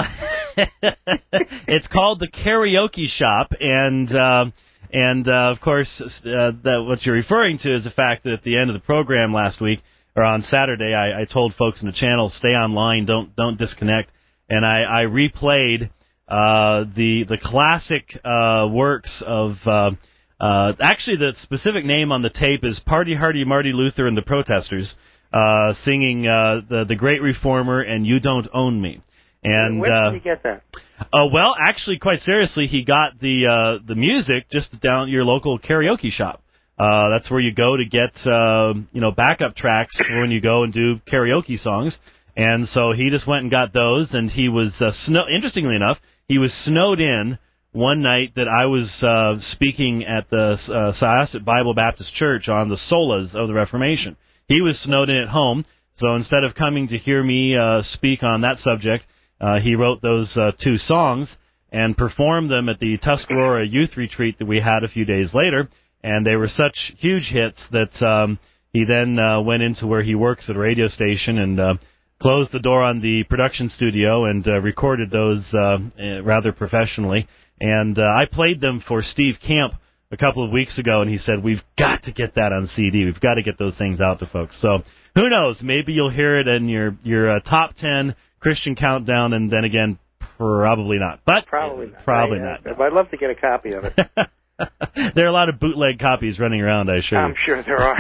it's called the Karaoke Shop, and uh, and uh, of course, uh, that what you're referring to is the fact that at the end of the program last week or on Saturday, I, I told folks in the channel, stay online, don't don't disconnect, and I, I replayed uh, the the classic uh, works of uh, uh, actually the specific name on the tape is Party Hardy Marty Luther and the Protesters. Uh, singing uh, the the Great Reformer and You Don't Own Me, and where uh, did he get that? Uh, well, actually, quite seriously, he got the uh, the music just down at your local karaoke shop. Uh, that's where you go to get uh, you know backup tracks when you go and do karaoke songs. And so he just went and got those, and he was uh, snow. Interestingly enough, he was snowed in one night that I was uh, speaking at the uh, Syosset Bible Baptist Church on the solas of the Reformation. He was snowed in at home, so instead of coming to hear me uh, speak on that subject, uh, he wrote those uh, two songs and performed them at the Tuscarora Youth Retreat that we had a few days later, and they were such huge hits that um, he then uh, went into where he works at a radio station and uh, closed the door on the production studio and uh, recorded those uh, rather professionally. And uh, I played them for Steve Camp a couple of weeks ago, and he said, we've got to get that on C D. We've got to get those things out to folks. So who knows? Maybe you'll hear it in your, your uh, top ten Christian countdown, and then again, probably not. But Probably not. Probably I, not. Uh, I'd love to get a copy of it. There are a lot of bootleg copies running around, I assure you. I'm sure there are.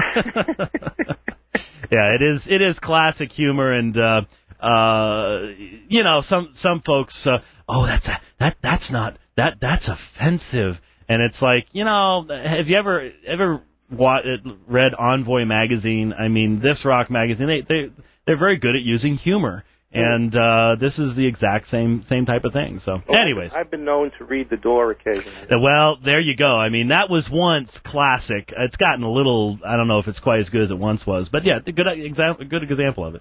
Yeah, it is it is classic humor, and uh, uh, you know, some some folks, uh, oh, that's a, that that's not that that's offensive. And it's like, you know, have you ever ever read Envoy magazine? I mean, this rock magazine, they they they're very good at using humor, and uh, this is the exact same same type of thing. So, well, anyways, I've been known to read The Door occasionally. Well, there you go. I mean, that was once classic. It's gotten a little, I don't know if it's quite as good as it once was, but yeah, a good example, good example of it.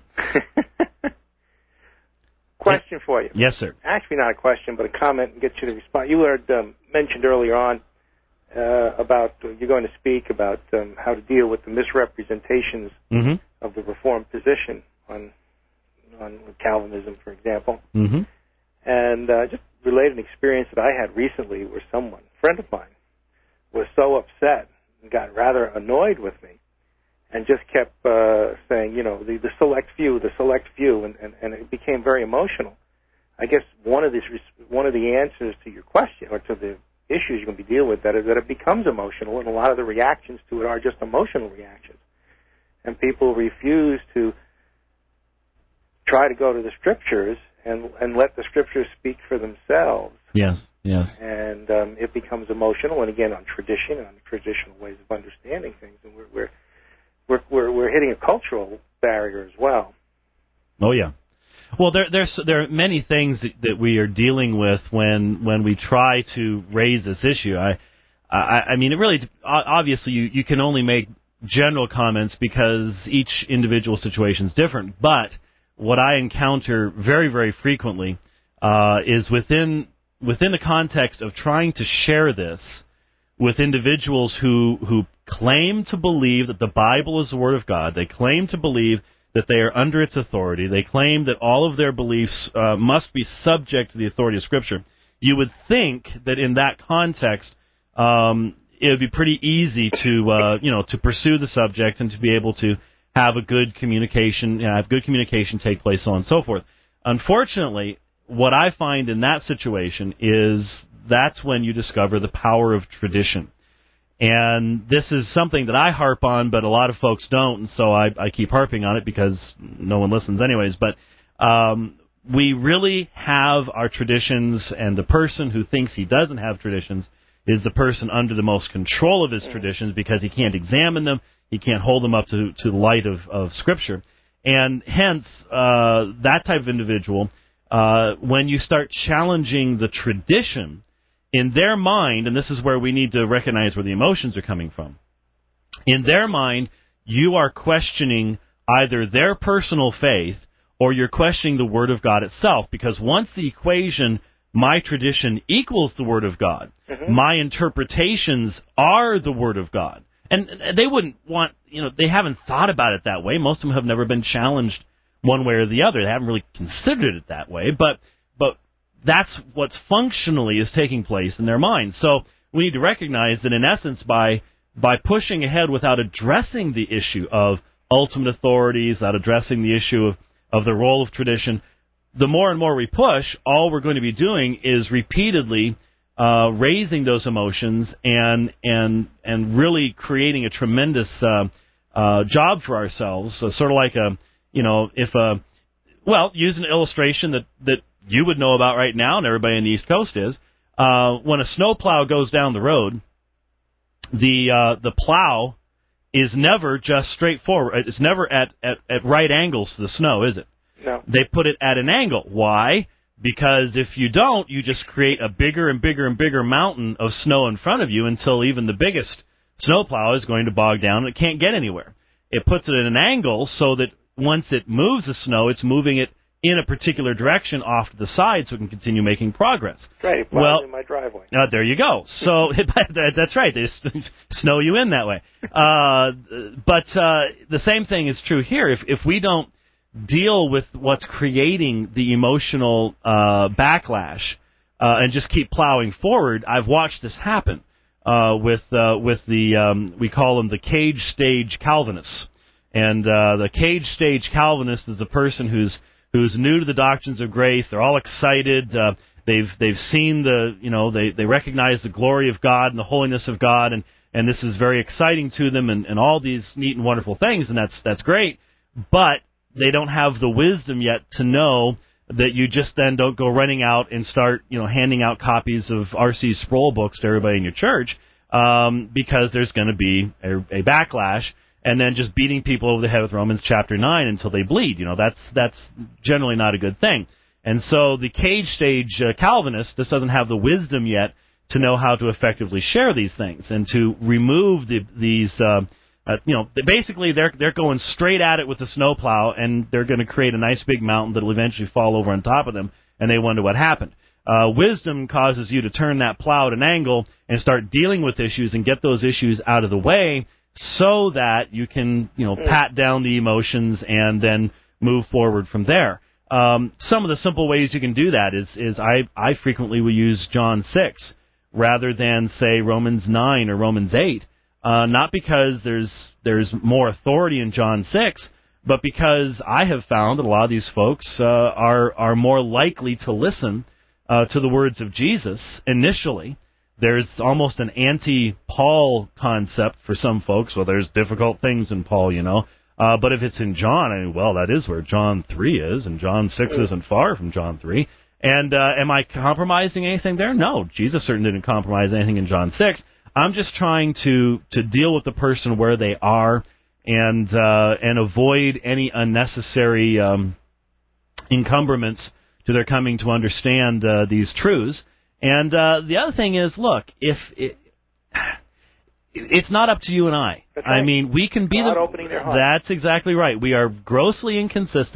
Question for you. Yes, sir. Actually, not a question, but a comment, and get you to respond. You had um, mentioned earlier on uh, about uh, you're going to speak about um, how to deal with the misrepresentations mm-hmm. of the Reformed position on on Calvinism, for example. Mm-hmm. And uh, just relate an experience that I had recently where someone, a friend of mine, was so upset and got rather annoyed with me, and just kept uh, saying, you know, the, the select few, the select few, and, and, and it became very emotional. I guess one of these, one of the answers to your question, or to the issues you're going to be dealing with, that is that it becomes emotional, and a lot of the reactions to it are just emotional reactions. And people refuse to try to go to the Scriptures and and let the Scriptures speak for themselves. Yes, yes. And um, it becomes emotional, and again, on tradition, on traditional ways of understanding things, and we're we're We're, we're we're hitting a cultural barrier as well. Oh yeah. Well, there there's there are many things that, that we are dealing with when when we try to raise this issue. I I, I mean, it really obviously you, you can only make general comments because each individual situation is different. But what I encounter very, very frequently uh, is within within the context of trying to share this with individuals who who claim to believe that the Bible is the Word of God. They claim to believe that they are under its authority. They claim that all of their beliefs uh, must be subject to the authority of Scripture. You would think that in that context, um, it would be pretty easy to uh, you know to pursue the subject and to be able to have a good communication, you know, have good communication take place, so on and so forth. Unfortunately, what I find in that situation is that's when you discover the power of tradition. And this is something that I harp on, but a lot of folks don't, and so I, I keep harping on it because no one listens anyways. But um, we really have our traditions, and the person who thinks he doesn't have traditions is the person under the most control of his traditions because he can't examine them, he can't hold them up to, to the light of, of Scripture. And hence, uh, that type of individual, uh, when you start challenging the tradition, in their mind, and this is where we need to recognize where the emotions are coming from, in their mind, you are questioning either their personal faith or you're questioning the Word of God itself, because once the equation, my tradition equals the Word of God, mm-hmm. my interpretations are the Word of God. And they wouldn't want, you know, they haven't thought about it that way. Most of them have never been challenged one way or the other. They haven't really considered it that way, but but that's what functionally is taking place in their minds. So we need to recognize that, in essence, by by pushing ahead without addressing the issue of ultimate authorities, without addressing the issue of, of the role of tradition, the more and more we push, all we're going to be doing is repeatedly uh, raising those emotions and and and really creating a tremendous uh, uh, job for ourselves. So sort of like a, you know, if a, well, use an illustration that that you would know about right now, and everybody in the East Coast is, uh, when a snowplow goes down the road, the uh, the plow is never just straight forward. It's never at, at, at right angles to the snow, is it? No. They put it at an angle. Why? Because if you don't, you just create a bigger and bigger and bigger mountain of snow in front of you until even the biggest snowplow is going to bog down and it can't get anywhere. It puts it at an angle so that once it moves the snow, it's moving it in a particular direction off to the side so it can continue making progress. Right, well, in my driveway. Uh, there you go. So that's right. They snow you in that way. Uh, but uh, the same thing is true here. If if we don't deal with what's creating the emotional uh, backlash uh, and just keep plowing forward, I've watched this happen uh, with uh, with the um, we call them the cage stage Calvinists. And uh, the cage stage Calvinist is a person who's who's new to the doctrines of grace. They're all excited. Uh, they've they've seen the, you know, they, they recognize the glory of God and the holiness of God, and, and this is very exciting to them, and, and all these neat and wonderful things, and that's that's great. But they don't have the wisdom yet to know that you just then don't go running out and start, you know, handing out copies of R C Sproul books to everybody in your church, um, because there's going to be a, a backlash. And then just beating people over the head with Romans chapter nine until they bleed. You know, that's that's generally not a good thing. And so the cage stage uh, Calvinist just doesn't have the wisdom yet to know how to effectively share these things and to remove the, these. Uh, uh, you know, basically they're they're going straight at it with the snowplow, and they're going to create a nice big mountain that'll eventually fall over on top of them, and they wonder what happened. Uh, wisdom causes you to turn that plow at an angle and start dealing with issues and get those issues out of the way, so that you can, you know, pat down the emotions and then move forward from there. Um, some of the simple ways you can do that is, is I, I frequently will use John six rather than, say, Romans nine or Romans eight, uh, not because there's there's more authority in John six, but because I have found that a lot of these folks uh, are, are more likely to listen uh, to the words of Jesus initially. There's almost an anti-Paul concept for some folks. Well, there's difficult things in Paul, you know. Uh, but if it's in John, I mean, well, that is where John three is, and John six isn't far from John three. And uh, am I compromising anything there? No, Jesus certainly didn't compromise anything in John six. I'm just trying to, to deal with the person where they are and uh, and avoid any unnecessary um, encumbrance to their coming to understand uh, these truths. And uh, the other thing is, look, if it, it's not up to you and I. That's right. I mean, we can be God the. Opening their heart. That's exactly right. We are grossly inconsistent.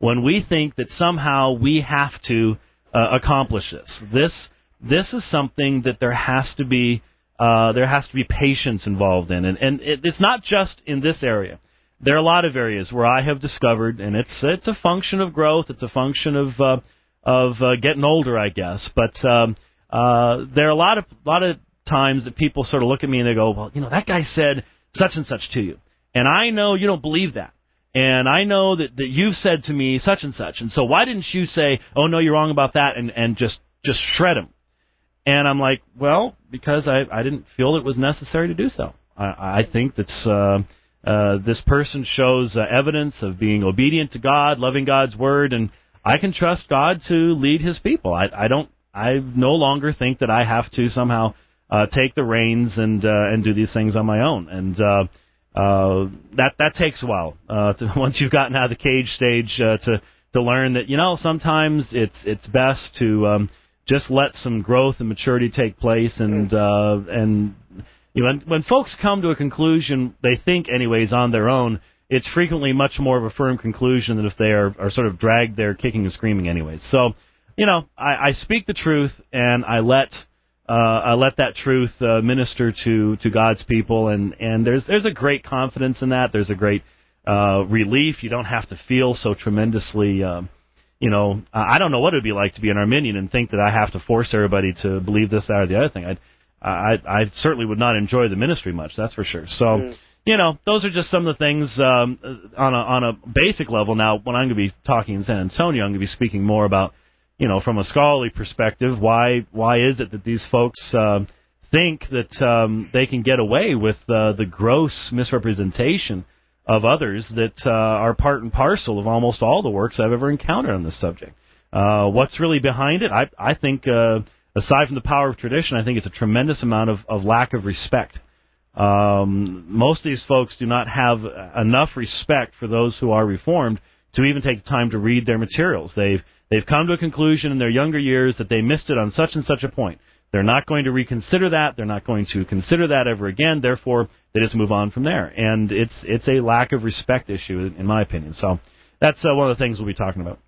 when we think that somehow we have to uh, accomplish this. This this is something that there has to be uh, there has to be patience involved in, and and it, it's not just in this area. There are a lot of areas where I have discovered, and it's it's a function of growth. It's a function of uh, of uh, getting older, I guess. But um, uh, there are a lot of lot of times that people sort of look at me and they go, well, you know, that guy said such and such to you, and I know you don't believe that. And I know that, that you've said to me such and such, and so why didn't you say, oh, no, you're wrong about that, and, and just, just shred him? And I'm like, well, because I, I didn't feel it was necessary to do so. I, I think that uh, uh, this person shows uh, evidence of being obedient to God, loving God's word, and I can trust God to lead his people. I, I don't. I no longer think that I have to somehow uh, take the reins and uh, and do these things on my own. And uh, Uh, that that takes a while. Uh, to, once you've gotten out of the cage stage, uh, to to learn that you know sometimes it's it's best to um, just let some growth and maturity take place, and uh, and you know when, when folks come to a conclusion, they think anyways on their own, it's frequently much more of a firm conclusion than if they are, are sort of dragged there kicking and screaming anyways. So you know I, I speak the truth, and I let. Uh, I let that truth uh, minister to, to God's people, and, and there's there's a great confidence in that. There's a great uh, relief. You don't have to feel so tremendously, um, you know, I don't know what it would be like to be an Arminian and think that I have to force everybody to believe this, that, or the other thing. I'd, I I certainly would not enjoy the ministry much, that's for sure. So, mm. you know, those are just some of the things um, on a on a basic level. Now, when I'm going to be talking in San Antonio, I'm going to be speaking more about, you know, from a scholarly perspective, why why is it that these folks uh, think that um, they can get away with uh, the gross misrepresentation of others that uh, are part and parcel of almost all the works I've ever encountered on this subject? Uh, what's really behind it? I, I think, uh, aside from the power of tradition, I think it's a tremendous amount of, of lack of respect. Um, most of these folks do not have enough respect for those who are Reformed to even take the time to read their materials. They've They've come to a conclusion in their younger years that they missed it on such and such a point. They're not going to reconsider that. They're not going to consider that ever again. Therefore, they just move on from there. And it's it's a lack of respect issue, in my opinion. So that's uh, one of the things we'll be talking about.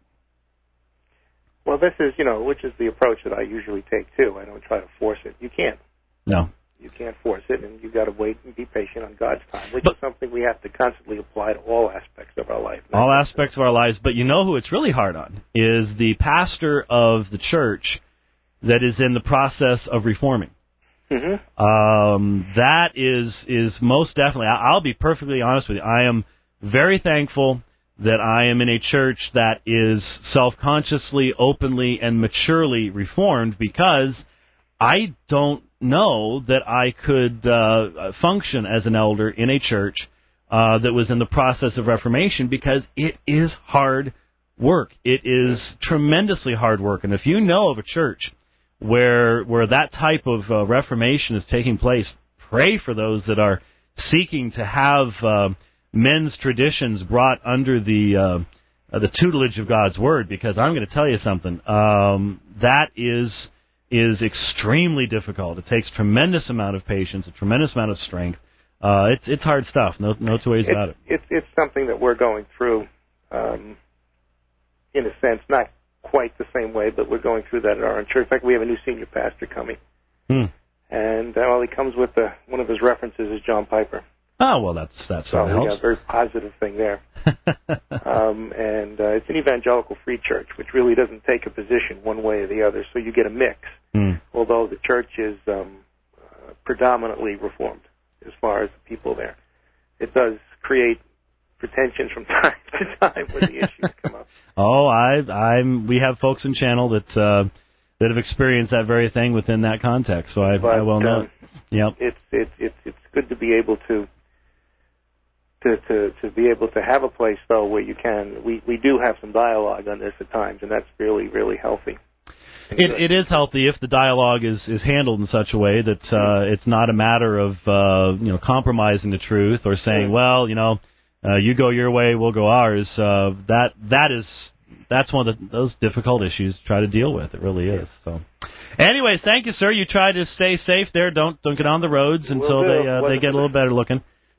Well, this is, you know, which is the approach that I usually take, too. I don't try to force it. You can't. No. You can't force it, and you've got to wait and be patient on God's time, which but, is something we have to constantly apply to all aspects of our life. All aspects of our lives, but you know who it's really hard on is the pastor of the church that is in the process of reforming. Mm-hmm. Um, that is is most definitely, I'll be perfectly honest with you, I am very thankful that I am in a church that is self-consciously, openly, and maturely reformed, because I don't know that I could uh, function as an elder in a church uh, that was in the process of reformation, because it is hard work. It is tremendously hard work. And if you know of a church where where that type of uh, reformation is taking place, pray for those that are seeking to have uh, men's traditions brought under the uh, the tutelage of God's Word, because I'm going to tell you something. Um, that is... is extremely difficult. It takes tremendous amount of patience, a tremendous amount of strength. Uh, it's it's hard stuff. No no two ways it's, about it. It's it's something that we're going through, um, in a sense, not quite the same way, but we're going through that at our own church. In fact, we have a new senior pastor coming, hmm. and uh, well, he comes with the, one of his references is John Piper. Oh well, that's that's so helps. Yeah, a very positive thing there. um, and uh, it's an evangelical free church, which really doesn't take a position one way or the other, so you get a mix. Mm. Although the church is um, uh, predominantly Reformed as far as the people there, it does create pretension from time to time when the issues come up. Oh, I, I'm. We have folks in channel that uh, that have experienced that very thing within that context, so I, but, I well know. Um, it. Yep. It's it's it's it's good to be able to. To, to, to be able to have a place, though, where you can, we, we do have some dialogue on this at times, and that's really, really healthy. It, it is healthy if the dialogue is, is handled in such a way that uh, it's not a matter of uh, you know compromising the truth or saying, well, you know, uh, you go your way, we'll go ours. Uh, that that is that's one of the, those difficult issues to try to deal with. It really is. So, anyways, thank you, sir. You try to stay safe there. Don't don't get on the roads until do. they uh, they get a little better looking.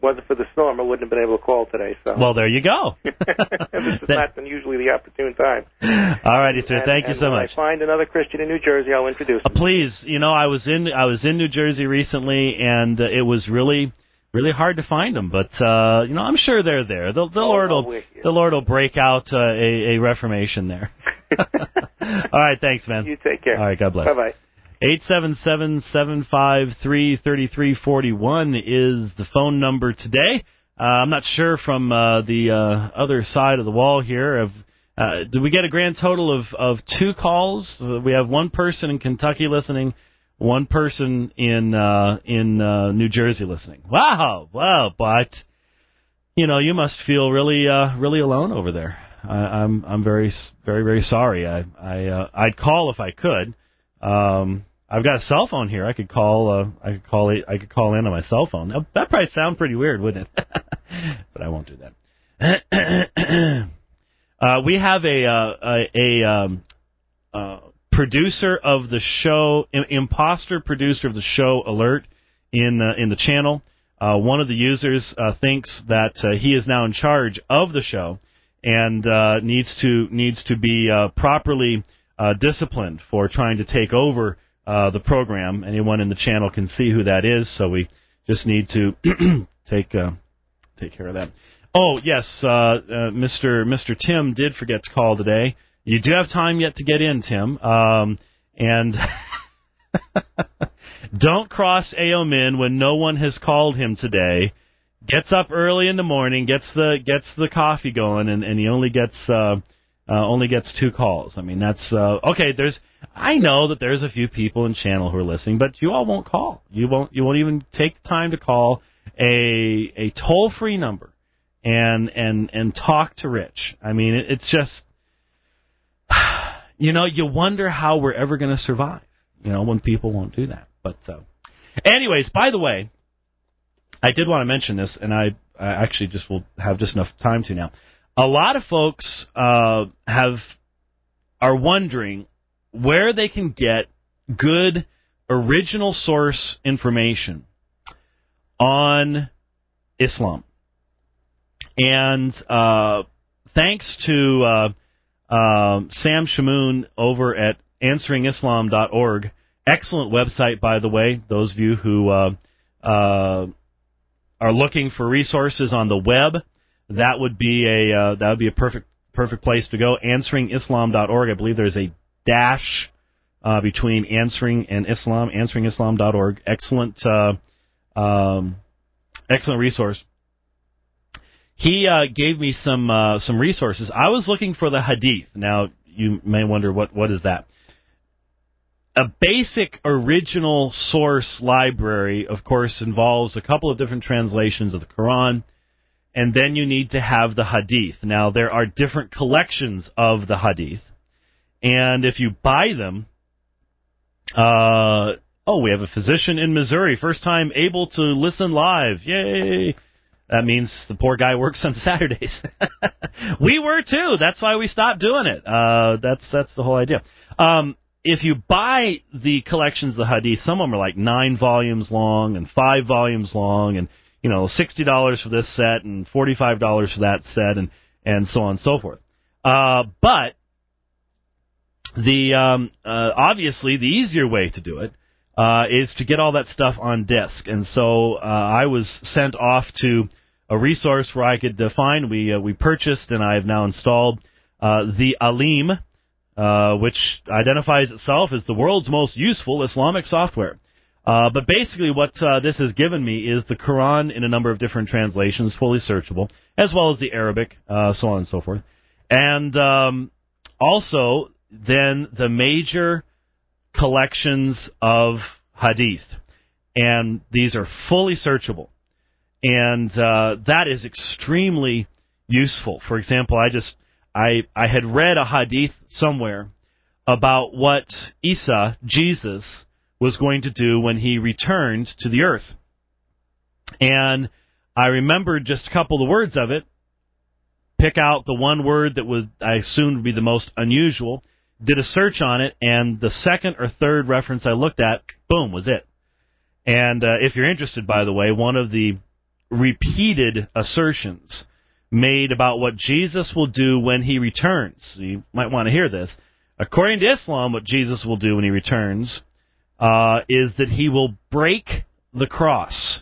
wasn't for the storm, I wouldn't have been able to call today. So. Well, there you go. This is not usually the opportune time. All righty, sir. And, Thank and you so when much. I find another Christian in New Jersey, I'll introduce him. Uh, please, you know, I was in I was in New Jersey recently, and uh, it was really really hard to find them. But uh, you know, I'm sure they're there. The, the oh, Lord no, will the Lord will break out uh, a, a reformation there. All right, thanks, man. You take care. All right, God bless. Bye bye. eight seven seven, seven five three, three three four one is the phone number today. Uh, I'm not sure from uh, the uh, other side of the wall here. Of, uh, did we get a grand total of, of two calls? Uh, we have one person in Kentucky listening, one person in uh, in uh, New Jersey listening. Wow, wow! But you know, you must feel really uh, really alone over there. I, I'm I'm very very very sorry. I I uh, I'd call if I could. Um, I've got a cell phone here. I could call. Uh, I could call. It, I could call in on my cell phone. Now, that probably sound pretty weird, wouldn't it? But I won't do that. uh, we have a uh, a, a um, uh, producer of the show, im- imposter producer of the show alert in uh, in the channel. Uh, one of the users uh, thinks that uh, he is now in charge of the show and uh, needs to needs to be uh, properly uh, disciplined for trying to take over Uh, the program. Anyone in the channel can see who that is, so we just need to take uh, take care of that. Oh yes, uh, uh, Mister Mister Tim did forget to call today. You do have time yet to get in, Tim, um, and don't cross Ao Min when no one has called him today. Gets up early in the morning, gets the gets the coffee going, and, and he only gets uh, uh, only gets two calls. I mean, that's uh, okay. There's I know that there's a few people in channel who are listening, but you all won't call. You won't. You won't even take time to call a a toll free number and and and talk to Rich. I mean, it, it's just, you know, you wonder how we're ever going to survive. You know, when people won't do that. But uh, anyways, by the way, I did want to mention this, and I, I actually just will have just enough time to now. A lot of folks uh, have are wondering where they can get good original source information on Islam. And uh, thanks to uh, uh, Sam Shamoon over at answering islam dot org, excellent website, by the way, those of you who uh, uh, are looking for resources on the web, that would be a uh, that would be a perfect perfect place to go. answering islam dot org. I believe there's a dash uh, between answering and Islam. answering islam dot org. Excellent, uh, um, excellent resource. He uh, gave me some uh, some resources. I was looking for the Hadith. Now you may wonder what what is that. A basic original source library, of course, involves a couple of different translations of the Quran, and then you need to have the Hadith. Now, there are different collections of the Hadith, and if you buy them, uh, oh, we have a physician in Missouri, first time able to listen live. Yay! That means the poor guy works on Saturdays. We were, too. That's why we stopped doing it. Uh, that's, that's the whole idea. Um, If you buy the collections of the Hadith, some of them are like nine volumes long and five volumes long, and you know, sixty dollars for this set and forty-five dollars for that set, and, and so on and so forth. Uh, but the um, uh, obviously the easier way to do it uh, is to get all that stuff on disk, and so uh, I was sent off to a resource where I could uh, find. We uh, we purchased and I have now installed uh, the Alim. Uh, which identifies itself as the world's most useful Islamic software. Uh, but basically what uh, this has given me is the Quran in a number of different translations, fully searchable, as well as the Arabic, uh, so on and so forth. And um, also then the major collections of Hadith. And these are fully searchable. And uh, that is extremely useful. For example, I just... I, I had read a hadith somewhere about what Isa, Jesus, was going to do when he returned to the earth. And I remembered just a couple of the words of it, pick out the one word that was I assumed would be the most unusual, did a search on it, and the second or third reference I looked at, boom, was it. And uh, if you're interested, by the way, one of the repeated assertions made about what Jesus will do when he returns. You might want to hear this. According to Islam, what Jesus will do when he returns uh, is that he will break the cross.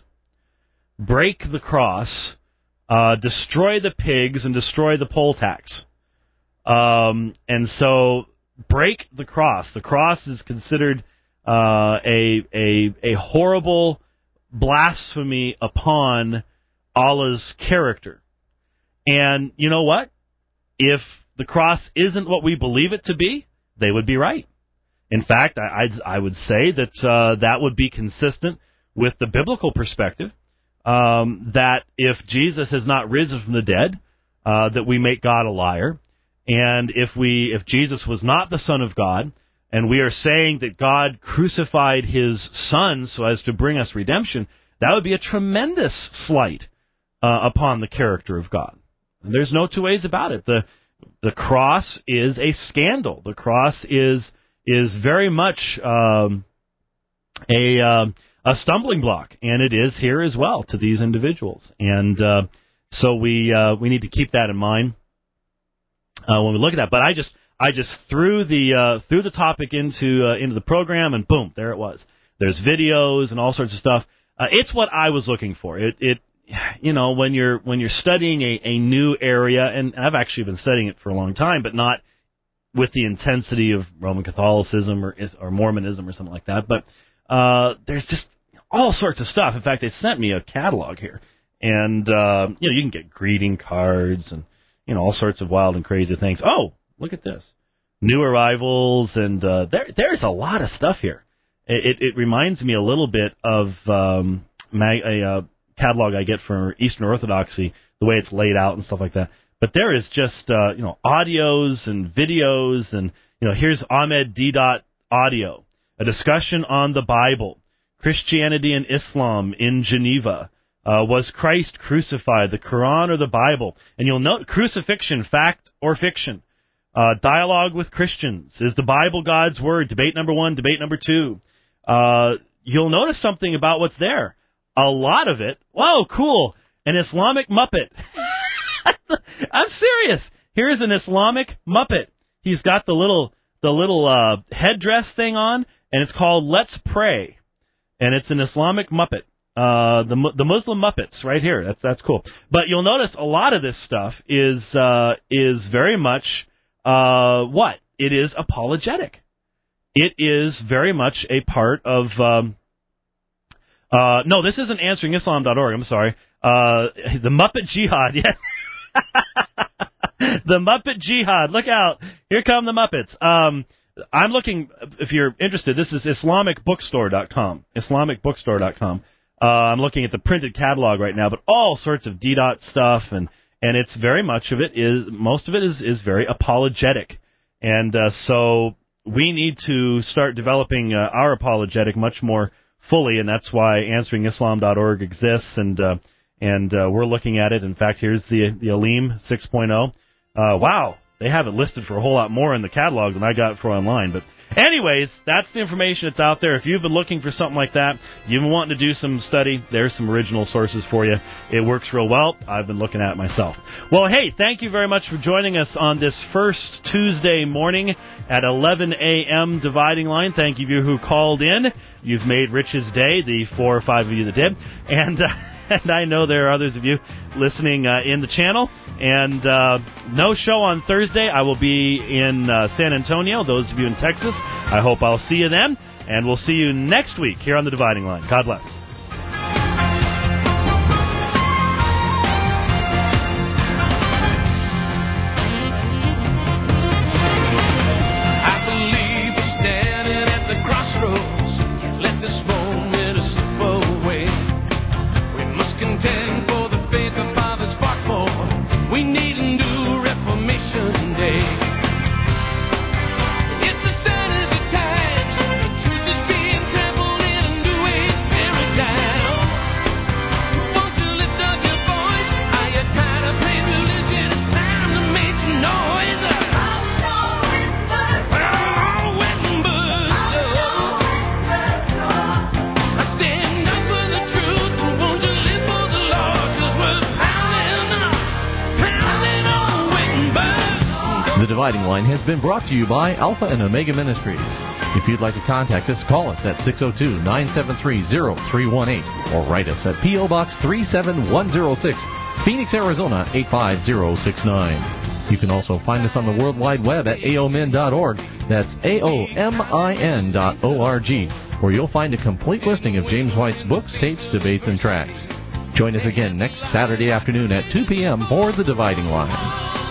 Break the cross, uh, destroy the pigs, and destroy the poll tax. Um, and so, break the cross. The cross is considered uh, a, a, a horrible blasphemy upon Allah's character. And you know what? If the cross isn't what we believe it to be, they would be right. In fact, I, I, I would say that uh, that would be consistent with the biblical perspective, um, that if Jesus has not risen from the dead, uh, that we make God a liar. And if we, if Jesus was not the Son of God, and we are saying that God crucified his Son so as to bring us redemption, that would be a tremendous slight uh, upon the character of God. And there's no two ways about it. The the cross is a scandal. The cross is is very much um, a um, a stumbling block, and it is here as well to these individuals. And uh, so we uh, we need to keep that in mind uh, when we look at that. But I just I just threw the uh, threw the topic into uh, into the program, and boom, there it was. There's videos and all sorts of stuff. Uh, it's what I was looking for. It it. You know, when you're when you're studying a, a new area, and I've actually been studying it for a long time, but not with the intensity of Roman Catholicism or or Mormonism or something like that. But uh, there's just all sorts of stuff. In fact, they sent me a catalog here, and uh, you know, you can get greeting cards and you know all sorts of wild and crazy things. Oh, look at this, new arrivals, and uh, there there's a lot of stuff here. It it, it reminds me a little bit of um, mag, a. Uh, catalog I get from Eastern Orthodoxy, the way it's laid out and stuff like that. But there is just, uh, you know, audios and videos, and, you know, here's Ahmed D. audio, a discussion on the Bible, Christianity and Islam in Geneva. Uh, was Christ crucified, the Quran or the Bible? And you'll note crucifixion, fact or fiction. Uh, dialogue with Christians. Is the Bible God's word? Debate number one, debate number two. Uh, you'll notice something about what's there. A lot of it, whoa, cool, an Islamic Muppet. I'm serious. Here's an Islamic Muppet. He's got the little the little uh, headdress thing on, and it's called Let's Pray. And it's an Islamic Muppet. Uh, the the Muslim Muppets, right here. That's that's cool. But you'll notice a lot of this stuff is uh, is very much uh, what? It is apologetic. It is very much a part of... Um, Uh, no, this isn't answering islam dot org. I'm sorry. Uh, the Muppet Jihad. Yeah. The Muppet Jihad. Look out. Here come the Muppets. Um, I'm looking, if you're interested, this is islamic bookstore dot com. islamic bookstore dot com. Uh, I'm looking at the printed catalog right now, but all sorts of D DOT stuff, and, and it's very much of it is, most of it is, is very apologetic. And, uh, so we need to start developing, uh, our apologetic much more fully, and that's why answering islam dot org exists, and uh, and uh, we're looking at it. In fact, here's the the Aleem six point oh. Uh, wow, they have it listed for a whole lot more in the catalog than I got for online. But anyways, that's the information that's out there. If you've been looking for something like that, you've been wanting to do some study, there's some original sources for you. It works real well. I've been looking at it myself. Well, hey, thank you very much for joining us on this first Tuesday morning at eleven a.m. Dividing Line. Thank you who called in. You've made Rich's day, the four or five of you that did. And, uh, and I know there are others of you listening uh, in the channel. And uh, no show on Thursday. I will be in uh, San Antonio. Those of you in Texas, I hope I'll see you then. And we'll see you next week here on The Dividing Line. God bless. It's a sign of the times. The truth is being trampled in a new age. Dividing Line has been brought to you by Alpha and Omega Ministries. If you'd like to contact us, call us at six oh two, nine seven three, oh three one eight or write us at P O. Box three seven one oh six, Phoenix, Arizona eight five zero six nine. You can also find us on the World Wide Web at A O M I N dot org. That's A O M I N dot O R G, where you'll find a complete listing of James White's books, tapes, debates, and tracts. Join us again next Saturday afternoon at two p.m. for The Dividing Line.